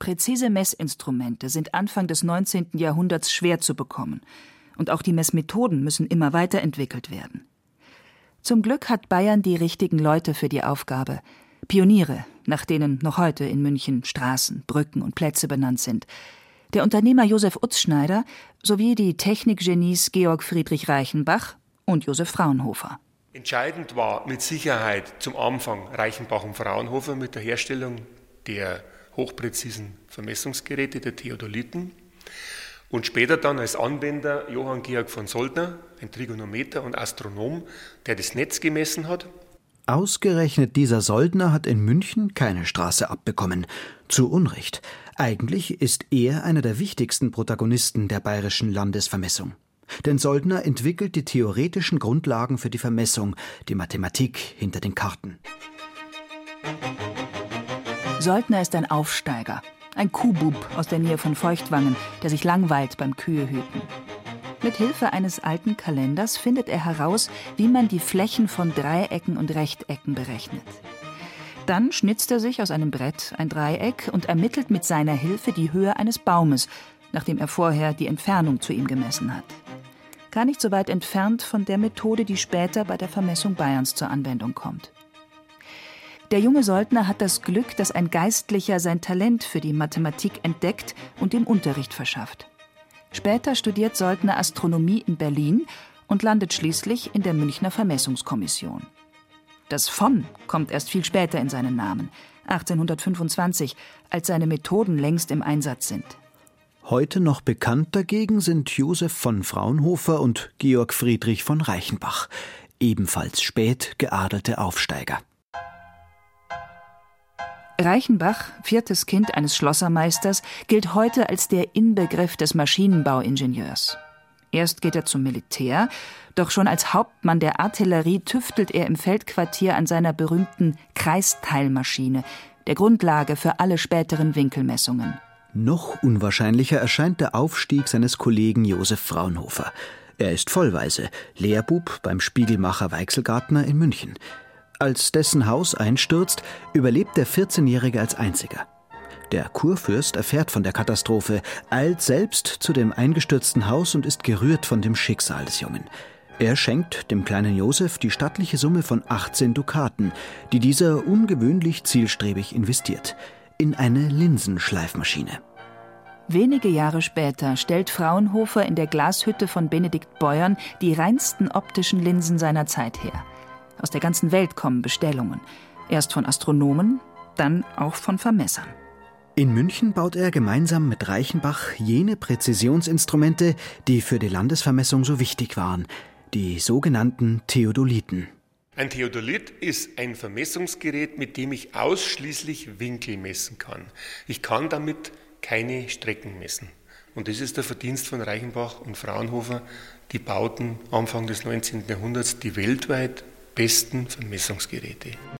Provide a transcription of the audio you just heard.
Präzise Messinstrumente sind Anfang des 19. Jahrhunderts schwer zu bekommen. Und auch die Messmethoden müssen immer weiterentwickelt werden. Zum Glück hat Bayern die richtigen Leute für die Aufgabe. Pioniere, nach denen noch heute in München Straßen, Brücken und Plätze benannt sind. Der Unternehmer Josef Utzschneider sowie die Technikgenies Georg Friedrich Reichenbach und Josef Fraunhofer. Entscheidend war mit Sicherheit zum Anfang Reichenbach und Fraunhofer mit der Herstellung der hochpräzisen Vermessungsgeräte, der Theodoliten. Und später dann als Anwender Johann Georg von Soldner, ein Trigonometer und Astronom, der das Netz gemessen hat. Ausgerechnet dieser Soldner hat in München keine Straße abbekommen. Zu Unrecht. Eigentlich ist er einer der wichtigsten Protagonisten der bayerischen Landesvermessung. Denn Soldner entwickelt die theoretischen Grundlagen für die Vermessung, die Mathematik hinter den Karten. Soldner ist ein Aufsteiger, ein Kuhbub aus der Nähe von Feuchtwangen, der sich langweilt beim Kühehüten. Mit Hilfe eines alten Kalenders findet er heraus, wie man die Flächen von Dreiecken und Rechtecken berechnet. Dann schnitzt er sich aus einem Brett ein Dreieck und ermittelt mit seiner Hilfe die Höhe eines Baumes, nachdem er vorher die Entfernung zu ihm gemessen hat. Gar nicht so weit entfernt von der Methode, die später bei der Vermessung Bayerns zur Anwendung kommt. Der junge Soldner hat das Glück, dass ein Geistlicher sein Talent für die Mathematik entdeckt und ihm Unterricht verschafft. Später studiert Soldner Astronomie in Berlin und landet schließlich in der Münchner Vermessungskommission. Das von kommt erst viel später in seinen Namen, 1825, als seine Methoden längst im Einsatz sind. Heute noch bekannt dagegen sind Josef von Fraunhofer und Georg Friedrich von Reichenbach, ebenfalls spät geadelte Aufsteiger. Reichenbach, viertes Kind eines Schlossermeisters, gilt heute als der Inbegriff des Maschinenbauingenieurs. Erst geht er zum Militär, doch schon als Hauptmann der Artillerie tüftelt er im Feldquartier an seiner berühmten Kreisteilmaschine, der Grundlage für alle späteren Winkelmessungen. Noch unwahrscheinlicher erscheint der Aufstieg seines Kollegen Josef Fraunhofer. Er ist vollweise, Lehrbub beim Spiegelmacher Weichselgartner in München. Als dessen Haus einstürzt, überlebt der 14-Jährige als einziger. Der Kurfürst erfährt von der Katastrophe, eilt selbst zu dem eingestürzten Haus und ist gerührt von dem Schicksal des Jungen. Er schenkt dem kleinen Josef die stattliche Summe von 18 Dukaten, die dieser ungewöhnlich zielstrebig investiert, in eine Linsenschleifmaschine. Wenige Jahre später stellt Fraunhofer in der Glashütte von Benedikt Beuern die reinsten optischen Linsen seiner Zeit her. Aus der ganzen Welt kommen Bestellungen. Erst von Astronomen, dann auch von Vermessern. In München baut er gemeinsam mit Reichenbach jene Präzisionsinstrumente, die für die Landesvermessung so wichtig waren, die sogenannten Theodoliten. Ein Theodolit ist ein Vermessungsgerät, mit dem ich ausschließlich Winkel messen kann. Ich kann damit keine Strecken messen. Und das ist der Verdienst von Reichenbach und Fraunhofer. Die bauten Anfang des 19. Jahrhunderts die weltweit besten Vermessungsgeräte.